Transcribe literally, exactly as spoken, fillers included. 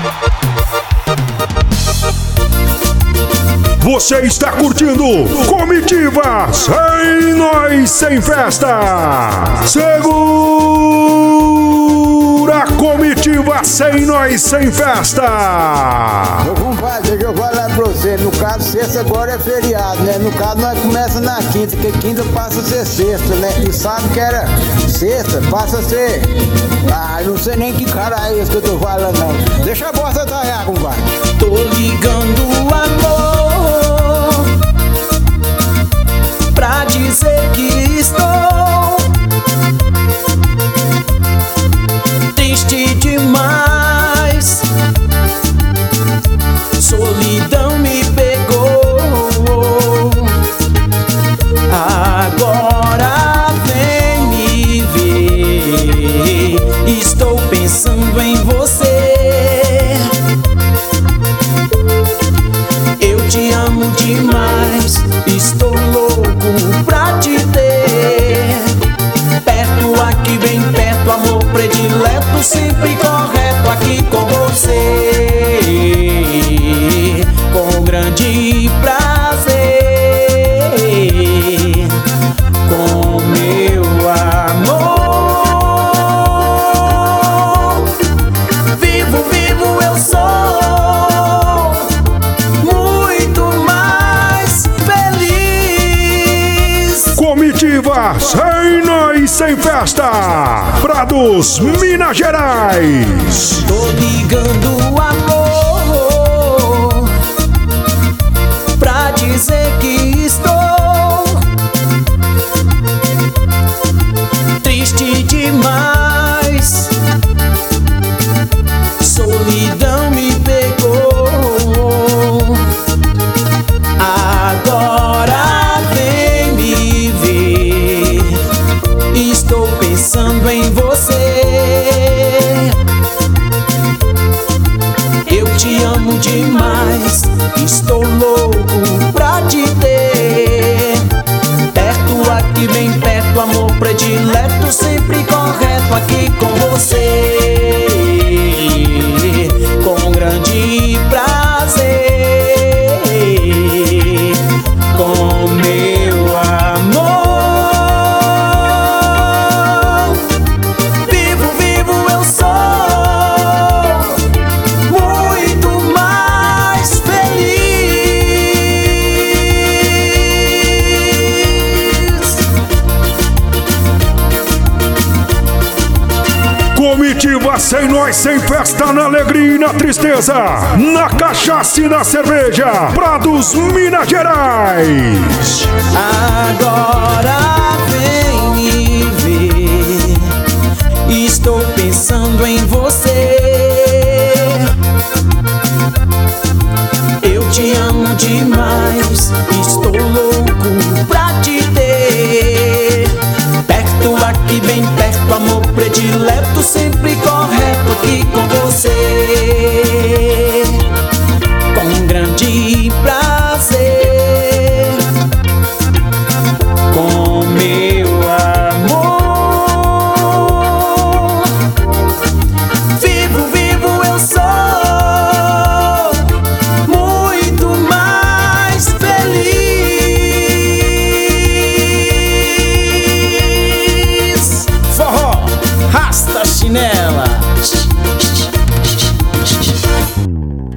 Você está curtindo Comitiva Sem Nós Sem Festa. Segura a Comitiva Sem Nós Sem Festa. Meu compadre, deixa eu falar pra você. No caso, sexta agora é feriado, né? No caso, nós começa na quinta, que quinta passa a ser sexta, né? E sabe que era sexta, passa a ser... Ah, não sei nem que cara é esse que eu tô falando, não. Deixa a bosta talhar, compadre. Tô ligando o amor pra dizer que estou triste demais. Solidão me pegou. Agora vem me ver. Estou pensando em você. Eu te amo demais. Estou louco pra te ter perto, aqui bem perto, amor predileto, sempre correto aqui com você, com grande prazer, com meu amor. Vivo, vivo eu sou Comitiva Sem Nós Sem Festa, Prados, Minas Gerais. Tô ligando o amor pra dizer que estou triste demais. Solidão me pegou. Agora vem me ver. Estou pensando em você. Eu te amo demais. Estou louco pra te ter perto, aqui bem perto, amor predileto, sempre correto aqui com você, com grande prazer, com meu amor. Vivo, vivo eu sou muito mais feliz. Comitiva Sem Nós Sem Festa, na alegria e na tristeza, na cachaça e na cerveja, Prados, Minas Gerais. Agora vem me ver. Estou pensando em você. Eu te amo demais.